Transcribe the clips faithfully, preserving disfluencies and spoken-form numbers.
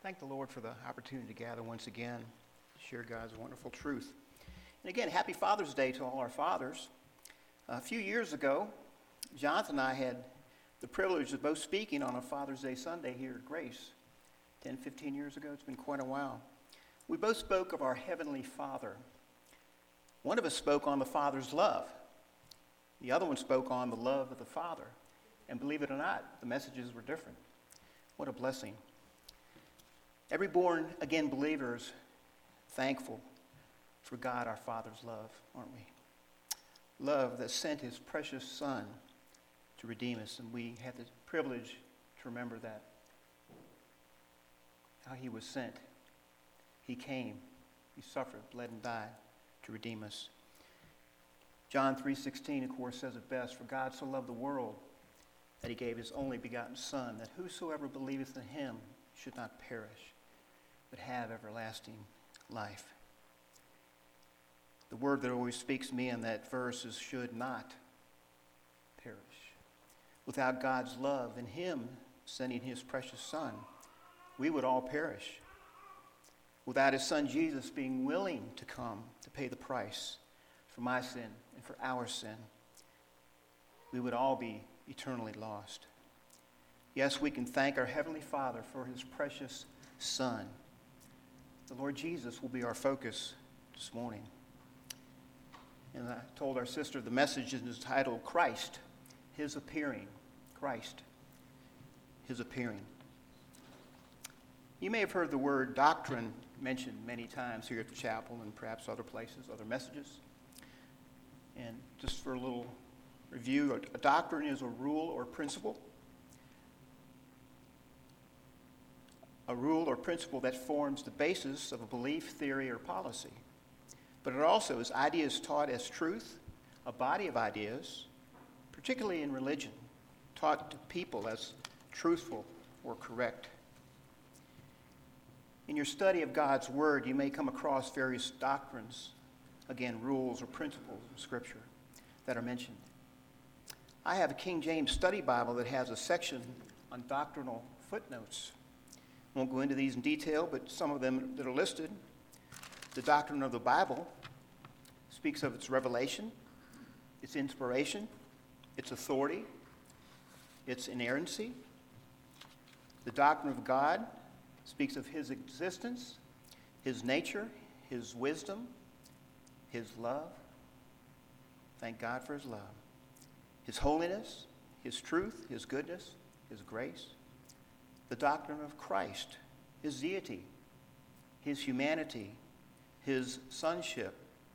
Thank the Lord for the opportunity to gather once again, share God's wonderful truth. And again, happy Father's Day to all our fathers. A few years ago, Jonathan and I had the privilege of both speaking on a Father's Day Sunday here at Grace. ten, fifteen years ago, it's been quite a while. We both spoke of our Heavenly Father. One of us spoke on the Father's love. The other one spoke on the love of the Father. And believe it or not, the messages were different. What a blessing. Every born-again believer is thankful for God our Father's love, aren't we? Love that sent his precious Son to redeem us, and we have the privilege to remember that. How he was sent. He came, he suffered, bled, and died to redeem us. John three sixteen, of course, says it best, "For God so loved the world that he gave his only begotten Son, that whosoever believeth in him should not perish, but have everlasting life." The word that always speaks to me in that verse is "should not perish." Without God's love in him sending his precious Son, we would all perish. Without his Son Jesus being willing to come to pay the price for my sin and for our sin, we would all be eternally lost. Yes, we can thank our Heavenly Father for his precious Son. The Lord Jesus will be our focus this morning. And I told our sister the message is entitled Christ, His Appearing. Christ, His Appearing. You may have heard the word doctrine mentioned many times here at the chapel and perhaps other places, other messages. And just for a little review, a doctrine is a rule or principle. A rule or principle that forms the basis of a belief, theory, or policy. But it also is ideas taught as truth, a body of ideas, particularly in religion, taught to people as truthful or correct. In your study of God's Word, you may come across various doctrines, again, rules or principles of Scripture that are mentioned. I have a King James Study Bible that has a section on doctrinal footnotes. I won't go into these in detail, but some of them that are listed. The doctrine of the Bible speaks of its revelation, its inspiration, its authority, its inerrancy. The doctrine of God speaks of his existence, his nature, his wisdom, his love. Thank God for his love. His holiness, his truth, his goodness, his grace. The doctrine of Christ, his deity, his humanity, his sonship,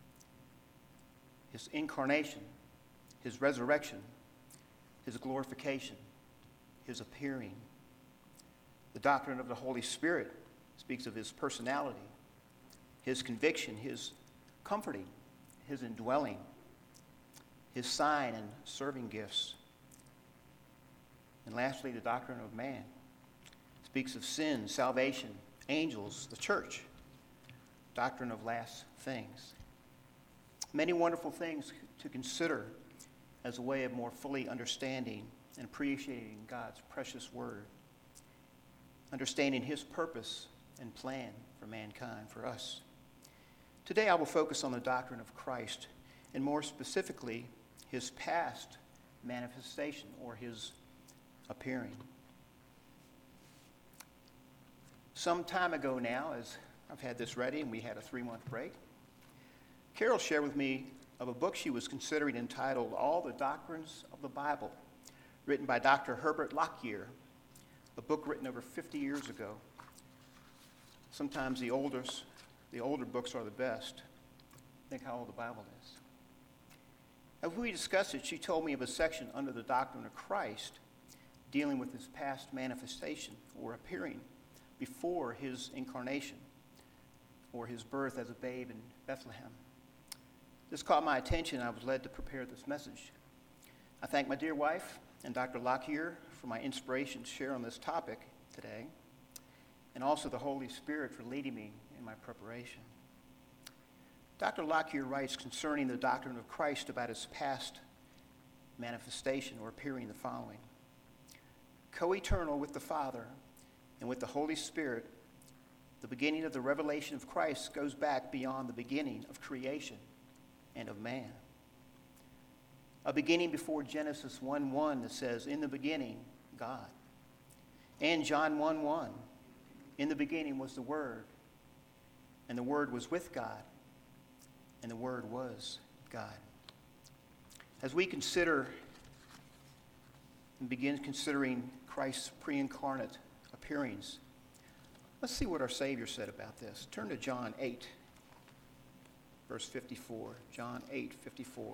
his incarnation, his resurrection, his glorification, his appearing. The doctrine of the Holy Spirit speaks of his personality, his conviction, his comforting, his indwelling, his sign and serving gifts. And lastly, the doctrine of man speaks of sin, salvation, angels, the church, doctrine of last things. Many wonderful things to consider as a way of more fully understanding and appreciating God's precious word, understanding his purpose and plan for mankind, for us. Today I will focus on the doctrine of Christ, and more specifically, his past manifestation or his appearing. Some time ago now, as I've had this ready and we had a three-month break, Carol shared with me of a book she was considering entitled All the Doctrines of the Bible, written by Doctor Herbert Lockyer, a book written over fifty years ago. Sometimes the oldest, the older books are the best. Think how old the Bible is. As we discussed it, she told me of a section under the doctrine of Christ dealing with his past manifestation or appearing before his incarnation or his birth as a babe in Bethlehem. This caught my attention, and I was led to prepare this message. I thank my dear wife and Doctor Lockyer for my inspiration to share on this topic today, and also the Holy Spirit for leading me in my preparation. Doctor Lockyer writes concerning the doctrine of Christ about his past manifestation or appearing the following. Co-eternal with the Father and with the Holy Spirit, The beginning of the revelation of Christ goes back beyond the beginning of creation and of man. A beginning before Genesis one one that says, in the beginning, God. And John one one, in the beginning was the Word, and the Word was with God, and the Word was God. As we consider and begin considering Christ's pre-incarnate appearance, let's see what our Savior said about this. Turn to John eight, verse fifty-four. John eight, fifty-four.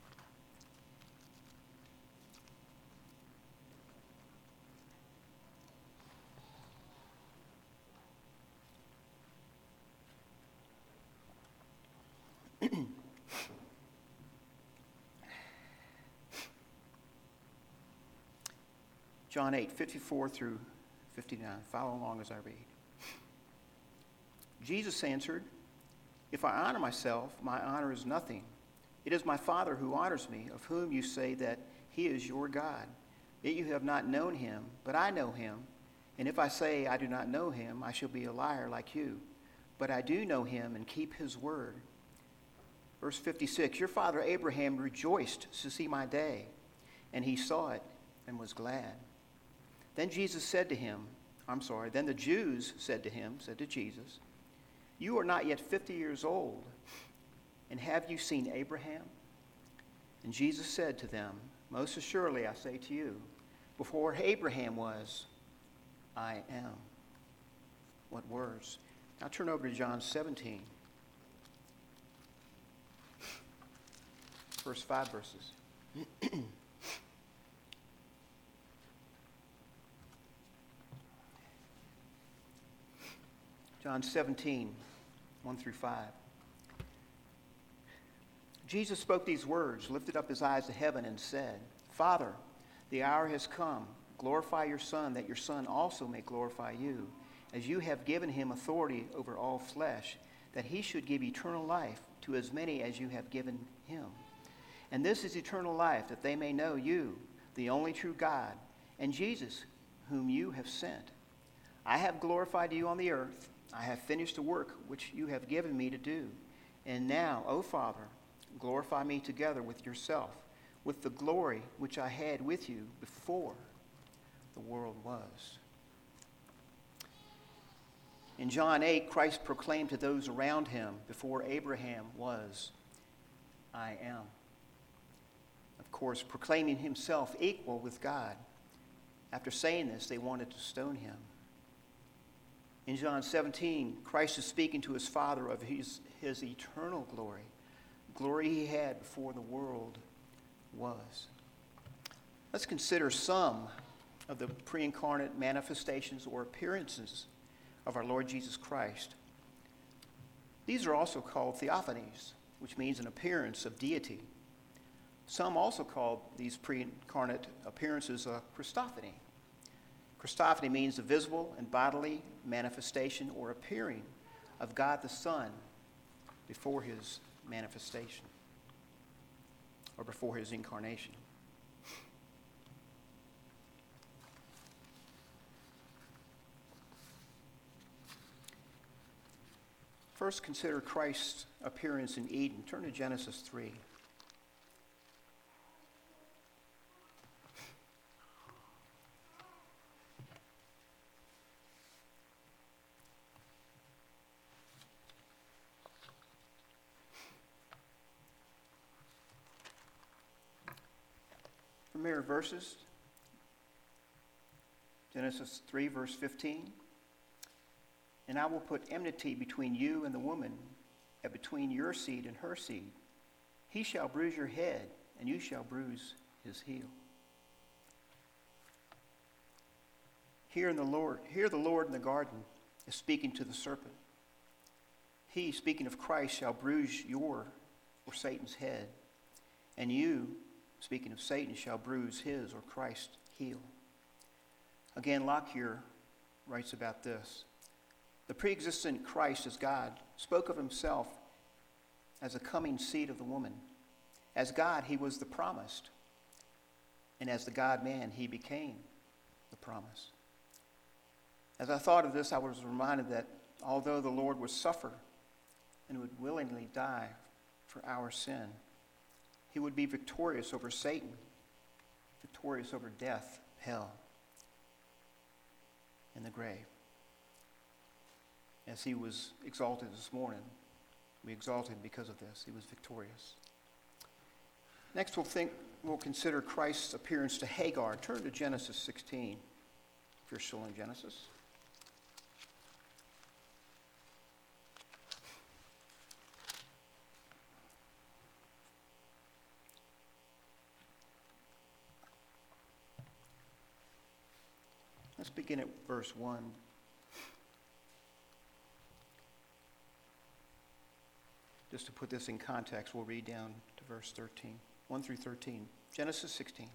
John eight, fifty-four through fifty-nine. Follow along as I read. Jesus answered, if I honor myself, my honor is nothing. It is my Father who honors me, of whom you say that he is your God. Yet you have not known him, but I know him. And if I say I do not know him, I shall be a liar like you. But I do know him and keep his word. Verse fifty-six, your father Abraham rejoiced to see my day, and he saw it and was glad. Then Jesus said to him, I'm sorry, then the Jews said to him, said to Jesus, you are not yet fifty years old, and have you seen Abraham? And Jesus said to them, most assuredly I say to you, before Abraham was, I am. What words? Now turn over to John seventeen. First five verses. John seventeen, one through five. Jesus spoke these words, lifted up his eyes to heaven, and said, Father, the hour has come. Glorify your Son, that your Son also may glorify you, as you have given him authority over all flesh, that he should give eternal life to as many as you have given him. And this is eternal life, that they may know you, the only true God, and Jesus, whom you have sent. I have glorified you on the earth. I have finished the work which you have given me to do. And now, O Father, glorify me together with yourself, with the glory which I had with you before the world was. In John eight, Christ proclaimed to those around him, before Abraham was, I am. Of course, proclaiming himself equal with God. After saying this, they wanted to stone him. In John seventeen, Christ is speaking to his Father of his, his eternal glory, glory he had before the world was. Let's consider some of the pre-incarnate manifestations or appearances of our Lord Jesus Christ. These are also called theophanies, which means an appearance of deity. Some also call these pre-incarnate appearances a Christophany. Christophany means the visible and bodily manifestation or appearing of God the Son before his manifestation or before his incarnation. First, consider Christ's appearance in Eden. Turn to Genesis three. Familiar verses. Genesis three, verse fifteen. And I will put enmity between you and the woman, and between your seed and her seed. He shall bruise your head, and you shall bruise his heel. Here in the Lord, here the Lord in the garden is speaking to the serpent. He, speaking of Christ, shall bruise your or Satan's head, and you, speaking of Satan, shall bruise his or Christ's heel. Again, Lockyer writes about this. The pre-existent Christ as God spoke of himself as a coming seed of the woman. As God, he was the promised. And as the God-man, he became the promise. As I thought of this, I was reminded that although the Lord would suffer and would willingly die for our sin, he would be victorious over Satan, victorious over death, hell, and the grave. As he was exalted this morning, we exalt him because of this. He was victorious. Next, we'll think we'll consider Christ's appearance to Hagar. Turn to Genesis sixteen, if you're still in Genesis. Let's begin at verse one. Just to put this in context, we'll read down to verse thirteen, one through thirteen. Genesis sixteen.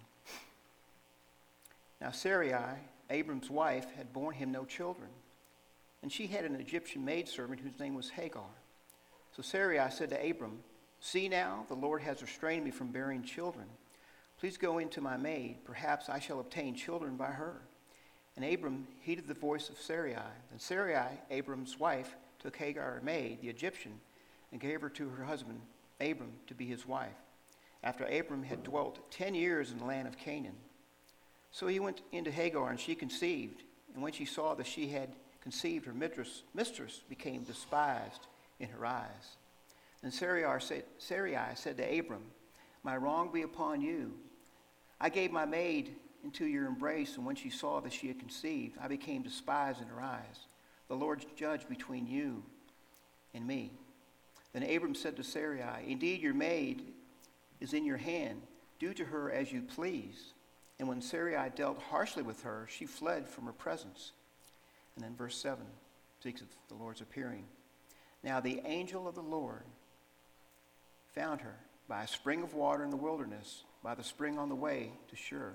Now Sarai, Abram's wife, had borne him no children, and she had an Egyptian maidservant whose name was Hagar. So Sarai said to Abram, "See now, the Lord has restrained me from bearing children. Please go into my maid. Perhaps I shall obtain children by her." And Abram heeded the voice of Sarai. And Sarai, Abram's wife, took Hagar, her maid, the Egyptian, and gave her to her husband, Abram, to be his wife, after Abram had dwelt ten years in the land of Canaan. So he went into Hagar, and she conceived. And when she saw that she had conceived, her mistress, mistress became despised in her eyes. Then Sarai said, Sarai said to Abram, "My wrong be upon you. I gave my maid into your embrace, and when she saw that she had conceived, I became despised in her eyes. The Lord judge between you and me." Then Abram said to Sarai, "Indeed, your maid is in your hand. Do to her as you please." And when Sarai dealt harshly with her, she fled from her presence. And then verse seven speaks of the Lord's appearing. Now the angel of the Lord found her by a spring of water in the wilderness, by the spring on the way to Shur.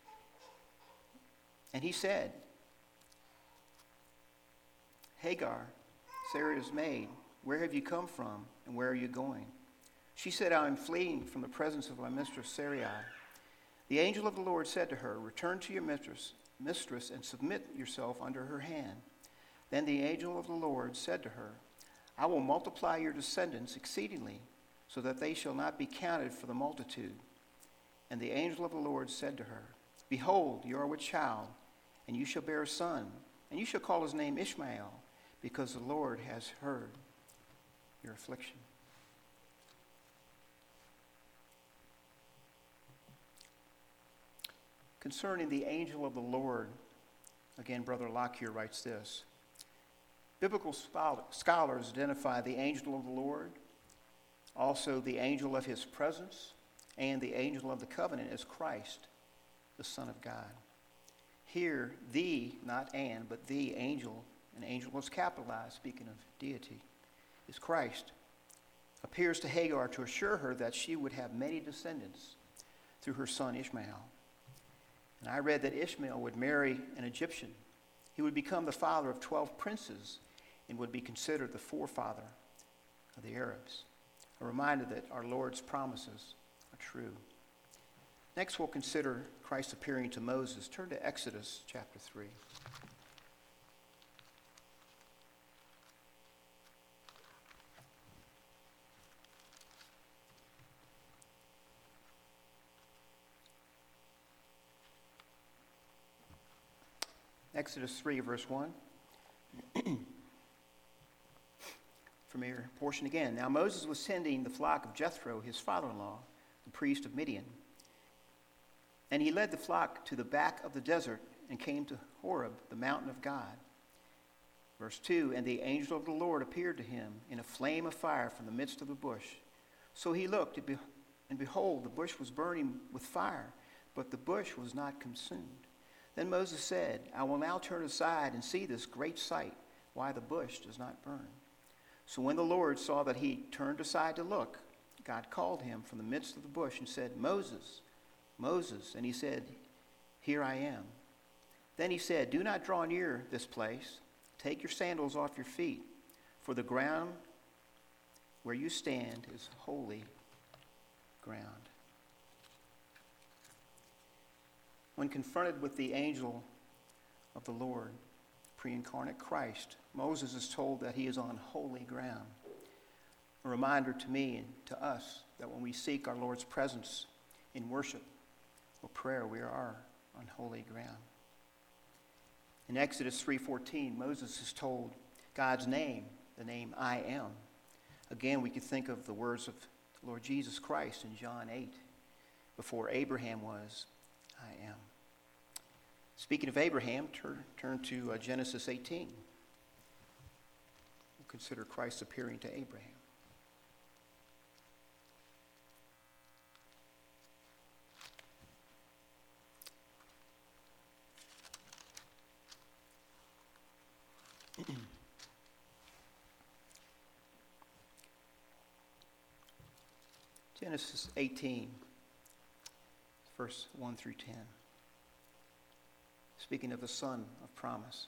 And he said, "Hagar, Sarah's maid, where have you come from, and where are you going?" She said, "I am fleeing from the presence of my mistress Sarai." The angel of the Lord said to her, "Return to your mistress, mistress and submit yourself under her hand." Then the angel of the Lord said to her, "I will multiply your descendants exceedingly, so that they shall not be counted for the multitude." And the angel of the Lord said to her, "Behold, you are with child, and you shall bear a son, and you shall call his name Ishmael, because the Lord has heard your affliction." Concerning the angel of the Lord, again, Brother Lockyer writes this: biblical scholars identify the angel of the Lord, also the angel of his presence, and the angel of the covenant as Christ, the Son of God. Here, the, not and, but the angel, an angel was capitalized, speaking of deity, is Christ, appears to Hagar to assure her that she would have many descendants through her son Ishmael. And I read that Ishmael would marry an Egyptian. He would become the father of twelve princes and would be considered the forefather of the Arabs. A reminder that our Lord's promises are true. Next, we'll consider Christ appearing to Moses. Turn to Exodus chapter three. Exodus three, verse one. Familiar portion again. Now Moses was tending the flock of Jethro, his father-in-law, the priest of Midian. And he led the flock to the back of the desert and came to Horeb, the mountain of God. Verse two, and the angel of the Lord appeared to him in a flame of fire from the midst of the bush. So he looked, and behold, the bush was burning with fire, but the bush was not consumed. Then Moses said, I will now turn aside and see this great sight, why the bush does not burn. So when the Lord saw that he turned aside to look, God called him from the midst of the bush and said, Moses, Moses. And he said, Here I am. Then he said, Do not draw near this place. Take your sandals off your feet, for the ground where you stand is holy ground. When confronted with the angel of the Lord, pre-incarnate Christ, Moses is told that he is on holy ground. A reminder to me and to us that when we seek our Lord's presence in worship or prayer, we are on holy ground. In Exodus three fourteen, Moses is told God's name, the name I am. Again, we could think of the words of the Lord Jesus Christ in John eight. Before Abraham was, I am. Speaking of Abraham, turn, turn to uh, Genesis eighteen. We'll consider Christ appearing to Abraham. Genesis eighteen, verse one through ten. Speaking of the son of promise.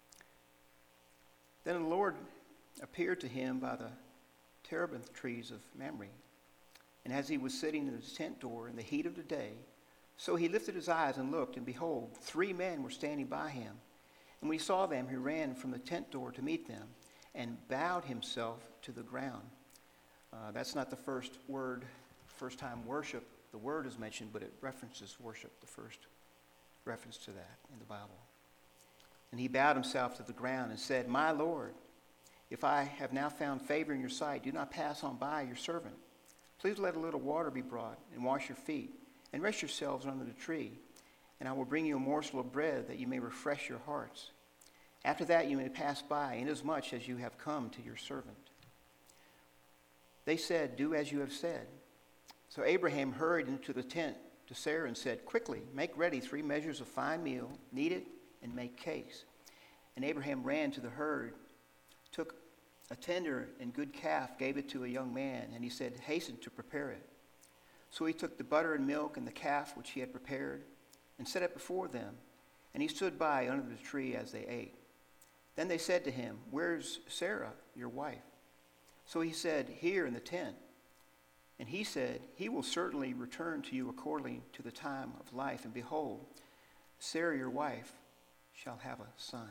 Then the Lord appeared to him by the terebinth trees of Mamre. And as he was sitting in his tent door in the heat of the day, so he lifted his eyes and looked, and behold, three men were standing by him. And when he saw them, he ran from the tent door to meet them and bowed himself to the ground. Uh, that's not the first word, first time worship. The word is mentioned, but it references worship, the first reference to that in the Bible. And he bowed himself to the ground and said, My Lord, if I have now found favor in your sight, do not pass on by your servant. Please let a little water be brought and wash your feet and rest yourselves under the tree. And I will bring you a morsel of bread that you may refresh your hearts. After that you may pass by, inasmuch as you have come to your servant. They said, Do as you have said. So Abraham hurried into the tent to Sarah and said, Quickly, make ready three measures of fine meal, knead it, and make cakes. And Abraham ran to the herd, took a tender and good calf, gave it to a young man, and he said, Hasten to prepare it. So he took the butter and milk and the calf which he had prepared, and set it before them, and he stood by under the tree as they ate. Then they said to him, Where's Sarah, your wife? So he said, Here in the tent. And he said, He will certainly return to you according to the time of life. And behold, Sarah your wife shall have a son.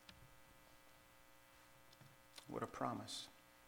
What a promise.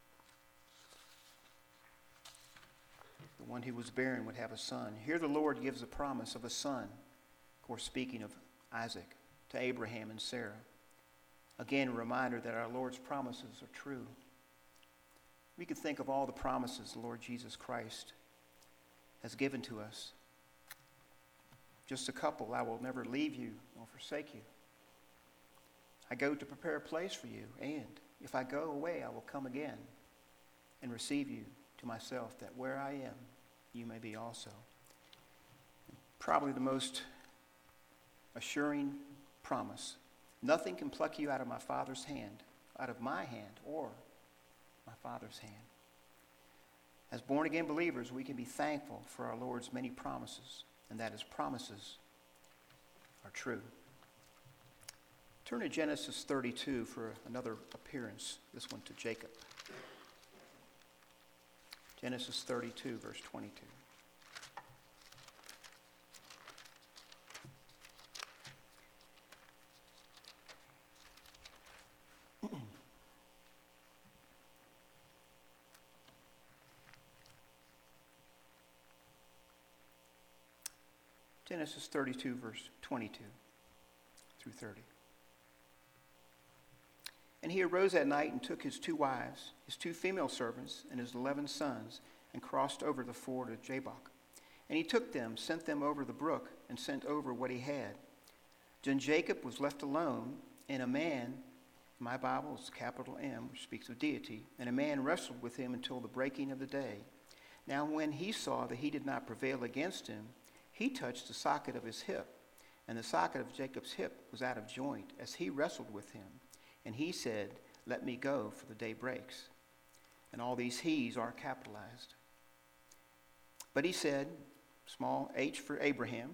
The one who was barren would have a son. Here the Lord gives a promise of a son. Of course, speaking of Isaac, to Abraham and Sarah. Again, a reminder that our Lord's promises are true. We can think of all the promises the Lord Jesus Christ has given to us. Just a couple: I will never leave you nor forsake you. I go to prepare a place for you, and if I go away, I will come again and receive you to myself, that where I am, you may be also. Probably the most assuring promise. Nothing can pluck you out of my Father's hand, out of my hand, or my Father's hand. As born-again believers, we can be thankful for our Lord's many promises, and that his promises are true. Turn to Genesis thirty-two for another appearance, this one to Jacob. Genesis thirty-two, verse twenty-two. Genesis thirty-two, verse twenty-two through thirty. And he arose that night and took his two wives, his two female servants, and his eleven sons, and crossed over the ford of Jabbok. And he took them, sent them over the brook, and sent over what he had. Then Jacob was left alone, and a man, my Bible is capital M, which speaks of deity, and a man wrestled with him until the breaking of the day. Now when he saw that he did not prevail against him, he touched the socket of his hip, and the socket of Jacob's hip was out of joint as he wrestled with him. And he said, Let me go, for the day breaks. And all these he's are capitalized. But he said, small h for Abraham,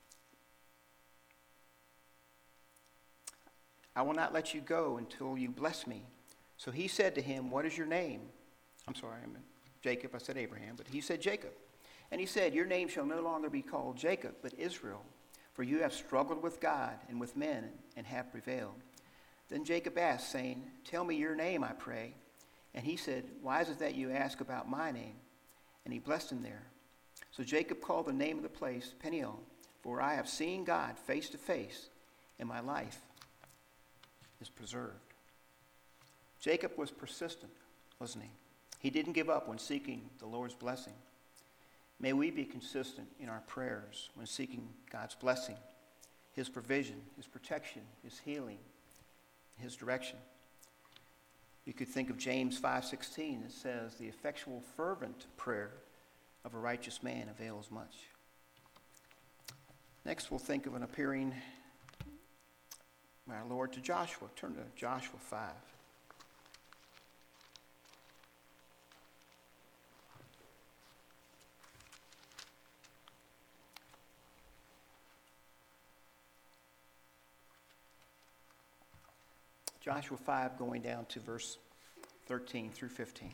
I will not let you go until you bless me. So he said to him, What is your name? I'm sorry, I meant Jacob. I said Abraham, but he said Jacob. And he said, Your name shall no longer be called Jacob, but Israel, for you have struggled with God and with men and have prevailed. Then Jacob asked, saying, "Tell me your name, I pray." And he said, "Why is it that you ask about my name?" And he blessed him there. So Jacob called the name of the place Peniel, for I have seen God face to face, and my life is preserved. Jacob was persistent, wasn't he? He didn't give up when seeking the Lord's blessing. May we be consistent in our prayers when seeking God's blessing, his provision, his protection, his healing, his direction. You could think of James five sixteen that says, "The effectual fervent prayer of a righteous man avails much." Next, we'll think of an appearing by our Lord to Joshua. Turn to Joshua five. Joshua five, going down to verse thirteen through fifteen.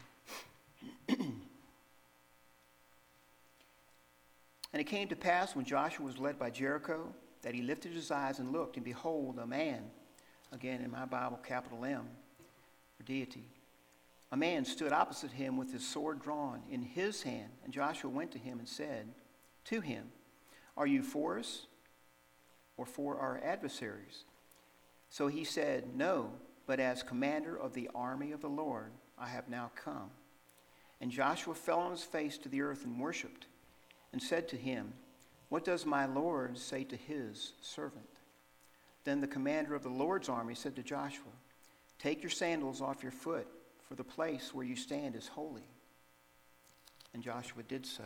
And it came to pass when Joshua was led by Jericho that he lifted his eyes and looked, and behold, a man, again in my Bible, capital M, for deity, a man stood opposite him with his sword drawn in his hand. And Joshua went to him and said to him, "Are you for us or for our adversaries?" So he said, "No, but as commander of the army of the Lord, I have now come." And Joshua fell on his face to the earth and worshipped, and said to him, "What does my Lord say to his servant?" Then the commander of the Lord's army said to Joshua, "Take your sandals off your foot, for the place where you stand is holy." And Joshua did so.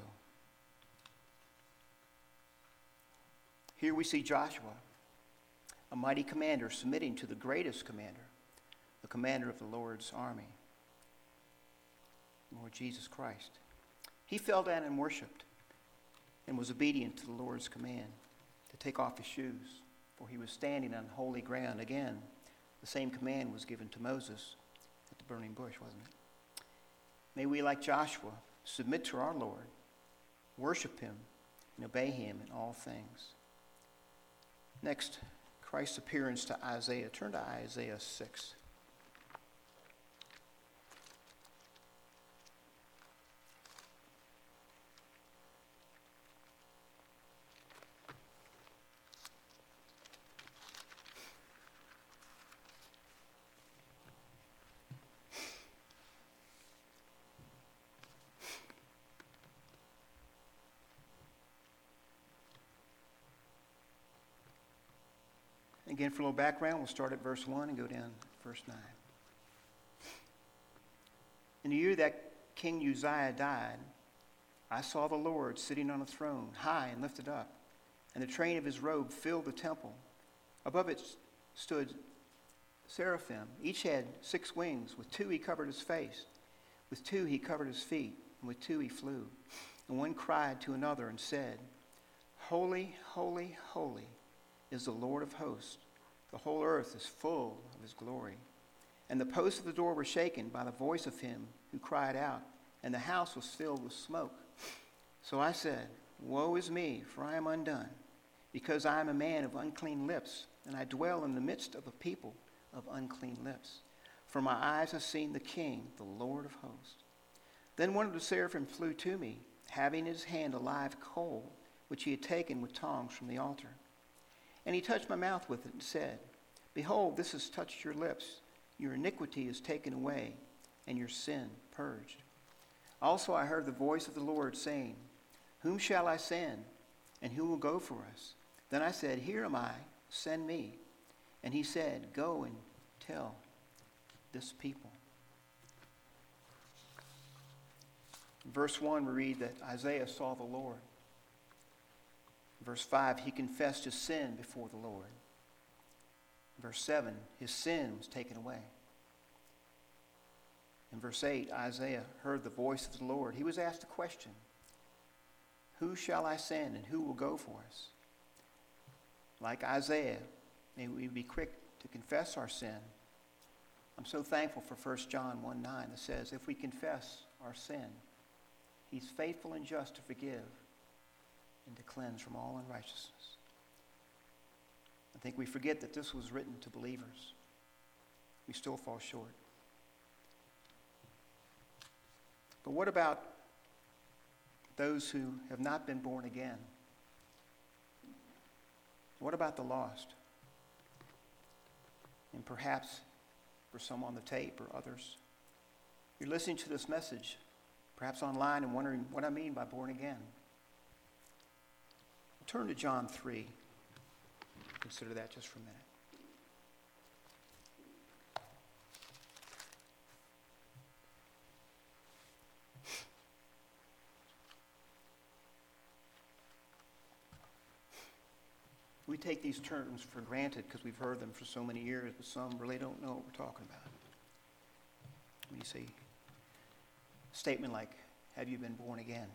Here we see Joshua, a mighty commander, submitting to the greatest commander, the commander of the Lord's army, Lord Jesus Christ. He fell down and worshipped and was obedient to the Lord's command to take off his shoes, for he was standing on holy ground. Again, the same command was given to Moses at the burning bush, wasn't it? May we, like Joshua, submit to our Lord, worship him, and obey him in all things. Next, Christ's appearance to Isaiah. Turn to Isaiah six. Again, for a little background, we'll start at verse one and go down to verse nine. In the year that King Uzziah died, I saw the Lord sitting on a throne, high and lifted up, and the train of his robe filled the temple. Above it stood seraphim. Each had six wings. With two he covered his face, with two he covered his feet, and with two he flew. And one cried to another and said, "Holy, holy, holy is the Lord of hosts. The whole earth is full of his glory." And the posts of the door were shaken by the voice of him who cried out, and the house was filled with smoke. So I said, "Woe is me, for I am undone, because I am a man of unclean lips, and I dwell in the midst of a people of unclean lips. For my eyes have seen the King, the Lord of hosts." Then one of the seraphim flew to me, having in his hand a live coal, which he had taken with tongs from the altar. And he touched my mouth with it and said, "Behold, this has touched your lips. Your iniquity is taken away, and your sin purged." Also I heard the voice of the Lord saying, "Whom shall I send, and who will go for us?" Then I said, "Here am I, send me." And he said, "Go and tell this people." In verse one, we read that Isaiah saw the Lord. Verse five, he confessed his sin before the Lord. Verse seven, his sin was taken away. In verse eight, Isaiah heard the voice of the Lord. He was asked a question: "Who shall I send, and who will go for us?" Like Isaiah, may we be quick to confess our sin. I'm so thankful for First John one nine that says, if we confess our sin, he's faithful and just to forgive and to cleanse from all unrighteousness. I think we forget that this was written to believers. We still fall short. But what about those who have not been born again? What about the lost? And perhaps for some on the tape or others, you're listening to this message, perhaps online, and wondering what I mean by born again. Turn to John three. Consider that just for a minute. We take these terms for granted because we've heard them for so many years, but some really don't know what we're talking about. When you say a statement like, have you been born again?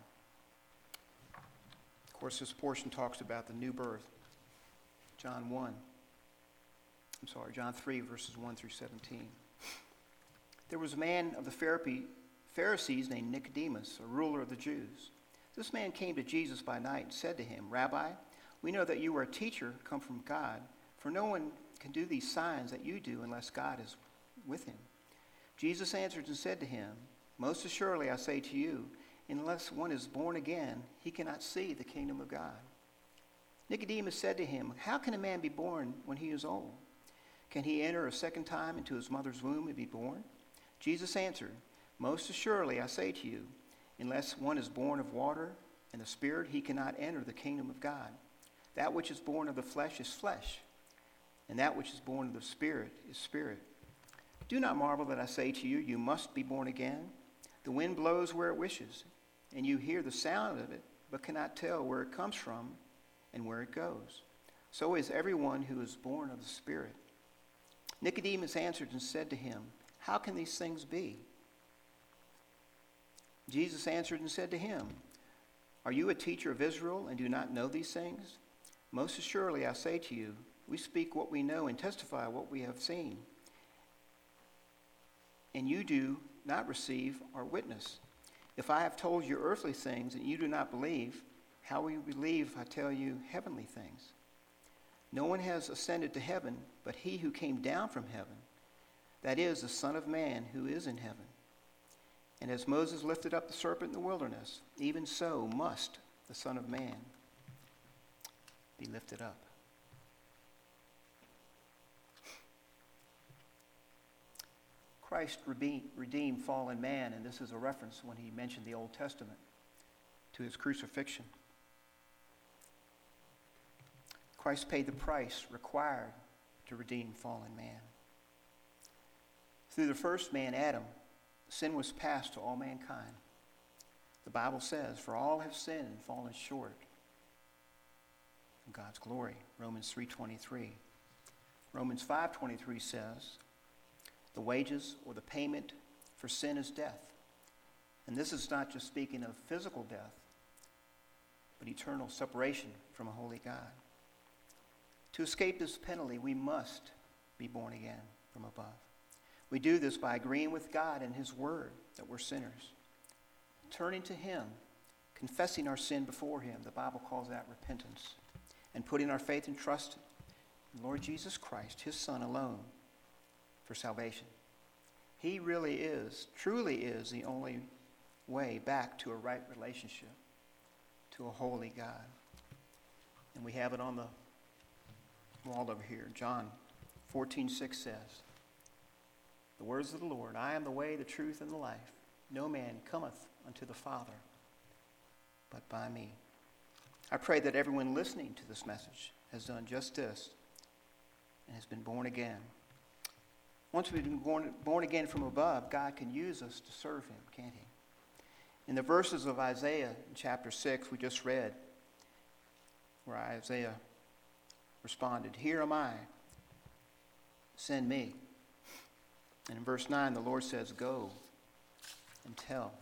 Of course, this portion talks about the new birth. John one. I'm sorry, John three, verses one through seventeen. There was a man of the Pharisees named Nicodemus, a ruler of the Jews. This man came to Jesus by night and said to him, Rabbi, we know that you are a teacher come from God, for no one can do these signs that you do unless God is with him. Jesus answered and said to him, most assuredly I say to you, unless one is born again, he cannot see the kingdom of God. Nicodemus said to him, how can a man be born when he is old? Can he enter a second time into his mother's womb and be born? Jesus answered, most assuredly I say to you, unless one is born of water and the Spirit, he cannot enter the kingdom of God. That which is born of the flesh is flesh, and that which is born of the Spirit is spirit. Do not marvel that I say to you, you must be born again. The wind blows where it wishes, and you hear the sound of it, but cannot tell where it comes from and where it goes. So is everyone who is born of the Spirit. Nicodemus answered and said to him, how can these things be? Jesus answered and said to him, are you a teacher of Israel and do not know these things? Most assuredly, I say to you, we speak what we know and testify what we have seen. And you do not receive our witness. If I have told you earthly things and you do not believe, how will you believe if I tell you heavenly things? No one has ascended to heaven but he who came down from heaven, that is, the Son of Man who is in heaven. And as Moses lifted up the serpent in the wilderness, even so must the Son of Man be lifted up. Christ redeemed fallen man, and this is a reference when he mentioned the Old Testament to his crucifixion. Christ paid the price required to redeem fallen man. Through the first man, Adam, sin was passed to all mankind. The Bible says, for all have sinned and fallen short of God's glory. Romans three twenty-three. Romans five twenty-three says, the wages or the payment for sin is death. And this is not just speaking of physical death, but eternal separation from a holy God. To escape this penalty, we must be born again from above. We do this by agreeing with God and his word that we're sinners, turning to him, confessing our sin before him. The Bible calls that repentance, and putting our faith and trust in Lord Jesus Christ, his Son alone, for salvation. He really is, truly is the only way back to a right relationship, to a holy God. And we have it on the wall over here. John fourteen six says, the words of the Lord, I am the way, the truth, and the life. No man cometh unto the Father but by me. I pray that everyone listening to this message has done just this and has been born again. Once we've been born, born again from above, God can use us to serve him, can't he? In the verses of Isaiah in chapter six we just read, where Isaiah responded, here am I, send me. And in verse nine, the Lord says, go and tell.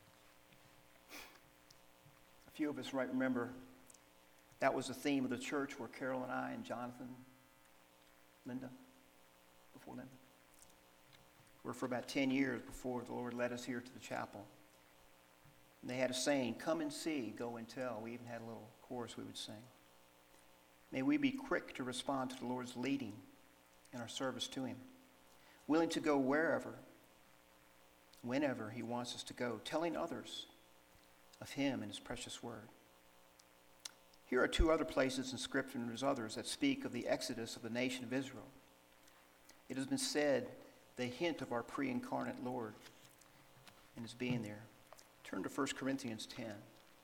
A few of us might remember that was the theme of the church where Carol and I and Jonathan, Linda, before Linda, were for about ten years before the Lord led us here to the chapel. And they had a saying, come and see, go and tell. We even had a little chorus we would sing. May we be quick to respond to the Lord's leading in our service to him. willing to go wherever, whenever he wants us to go, telling others of him and his precious word. Here are two other places in Scripture, and there's others that speak of the exodus of the nation of Israel. It has been said, they hint of our pre-incarnate Lord and his being there. Turn to First Corinthians ten.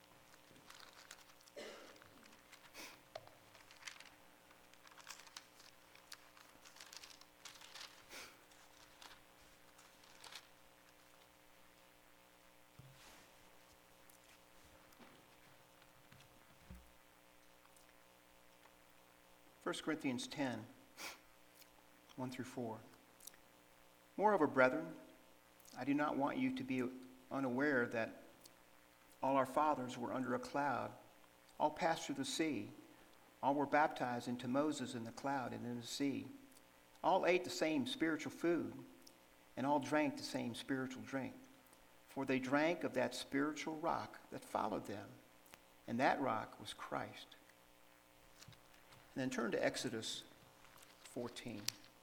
First Corinthians ten, one through four. Moreover, brethren, I do not want you to be unaware that all our fathers were under a cloud, all passed through the sea, all were baptized into Moses in the cloud and in the sea. All ate the same spiritual food, and all drank the same spiritual drink. For they drank of that spiritual rock that followed them, and that rock was Christ. And then turn to Exodus fourteen.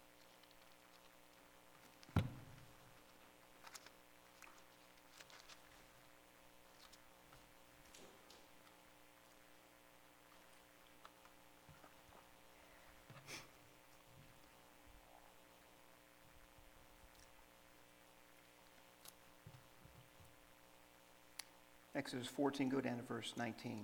Exodus fourteen, go down to verse nineteen.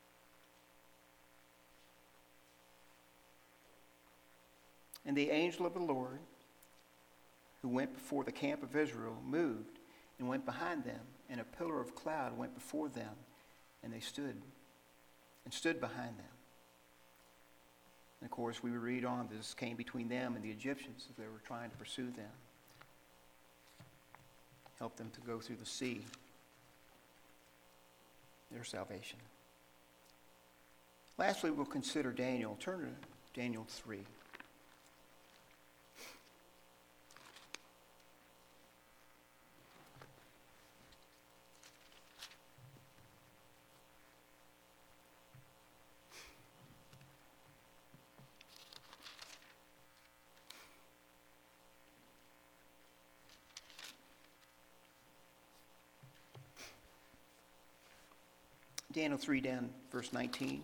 And the angel of the Lord, who went before the camp of Israel, moved and went behind them, and a pillar of cloud went before them, and they stood, and stood behind them. And of course, we read on, this came between them and the Egyptians as they were trying to pursue them. Help them to go through the sea, their salvation. Lastly, we'll consider Daniel. Turn to Daniel three. Daniel three, down verse nineteen.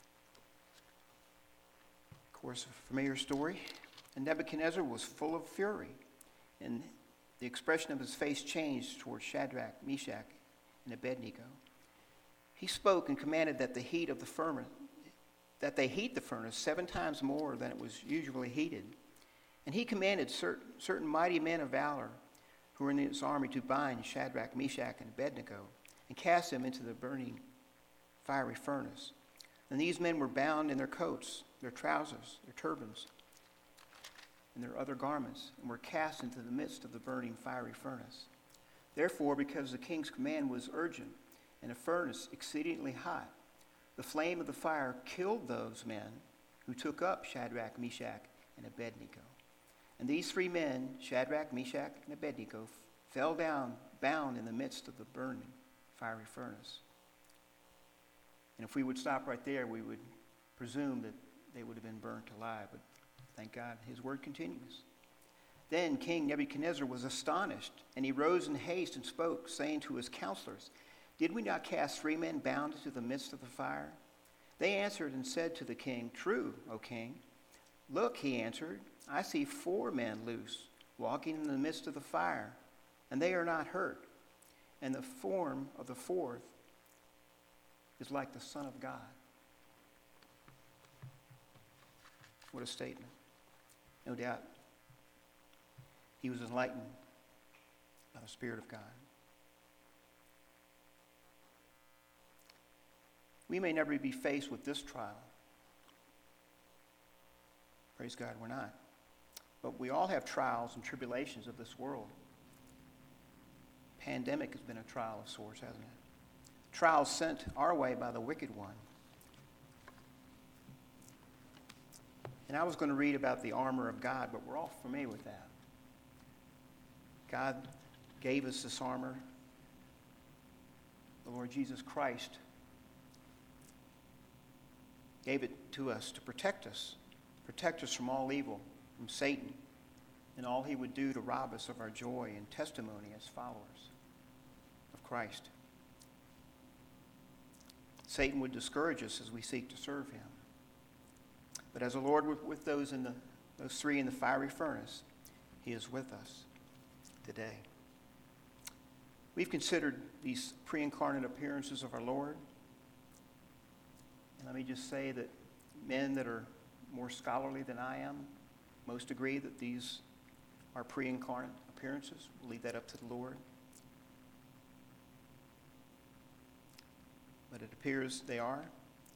Of course, a familiar story. And Nebuchadnezzar was full of fury, and the expression of his face changed towards Shadrach, Meshach, and Abednego. He spoke and commanded that the heat of the furnace, that they heat the furnace seven times more than it was usually heated. And he commanded certain, certain mighty men of valor who were in his army to bind Shadrach, Meshach, and Abednego and cast them into the burning fiery furnace. And these men were bound in their coats, their trousers, their turbans, and their other garments, and were cast into the midst of the burning fiery furnace. Therefore, because the king's command was urgent, and a furnace exceedingly hot, the flame of the fire killed those men who took up Shadrach, Meshach, and Abednego. And these three men, Shadrach, Meshach, and Abednego, fell down, bound in the midst of the burning fiery furnace. And if we would stop right there, we would presume that they would have been burnt alive. But thank God, his word continues. Then King Nebuchadnezzar was astonished, and he rose in haste and spoke, saying to his counselors, "Did we not cast three men bound into the midst of the fire?" They answered and said to the king, "True, O king." "Look," he answered, "I see four men loose, walking in the midst of the fire, and they are not hurt. And the form of the fourth is like the Son of God." What a statement. No doubt, he was enlightened by the Spirit of God. We may never be faced with this trial. Praise God, we're not. But we all have trials and tribulations of this world. Pandemic has been a trial of sorts, hasn't it? Trials sent our way by the wicked one. And I was going to read about the armor of God, but we're all familiar with that. God gave us this armor. The Lord Jesus Christ gave it to us to protect us, protect us from all evil, from Satan, and all he would do to rob us of our joy and testimony as followers of Christ. Satan would discourage us as we seek to serve him. But as the Lord with, with those in the those three in the fiery furnace, he is with us today. We've considered these pre-incarnate appearances of our Lord. And let me just say that men that are more scholarly than I am, most agree that these are pre-incarnate appearances. We'll leave that up to the Lord. But it appears they are.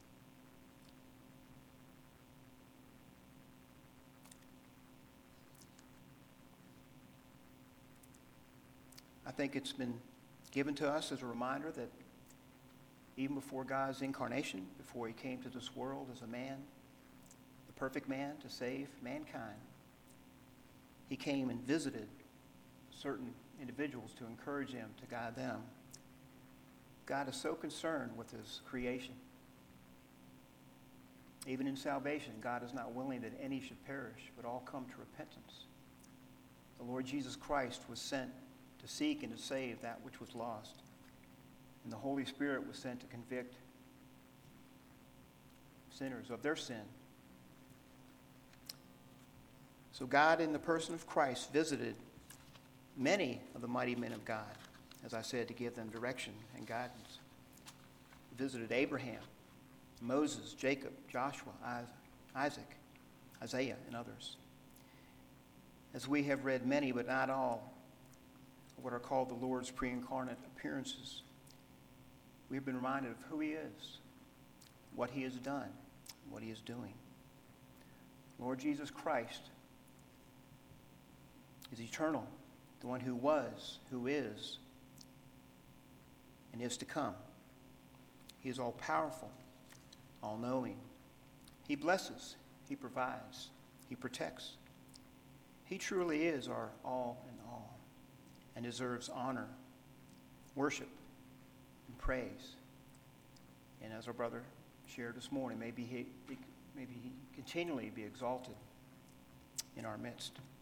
I think it's been given to us as a reminder that even before God's incarnation, before he came to this world as a man, the perfect man to save mankind, he came and visited certain individuals to encourage them, to guide them. God is so concerned with his creation. Even in salvation, God is not willing that any should perish, but all come to repentance. The Lord Jesus Christ was sent to seek and to save that which was lost. And the Holy Spirit was sent to convict sinners of their sin. So God, in the person of Christ, visited many of the mighty men of God, as I said, to give them direction and guidance. He visited Abraham, Moses, Jacob, Joshua, Isaac, Isaiah, and others. As we have read many, but not all, of what are called the Lord's pre-incarnate appearances, we've been reminded of who he is, what he has done, what he is doing. Lord Jesus Christ is eternal, the one who was, who is, and is to come. He is all-powerful, all-knowing. He blesses, he provides, he protects. He truly is our all in all and deserves honor, worship, and praise. And as our brother shared this morning, maybe he, maybe he continually be exalted in our midst.